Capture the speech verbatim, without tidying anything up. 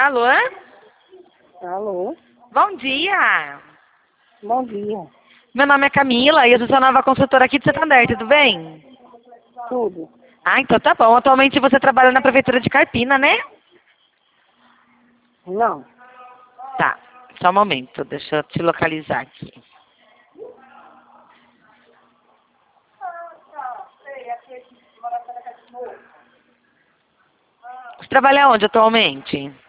Alô? Alô? Bom dia. Bom dia. Meu nome é Camila e eu sou a nova consultora aqui de Santander, tudo bem? Tudo. Ah, então tá bom. Atualmente você trabalha na prefeitura de Carpina, né? Não. Tá, só um momento, deixa eu te localizar aqui. Você trabalha onde atualmente?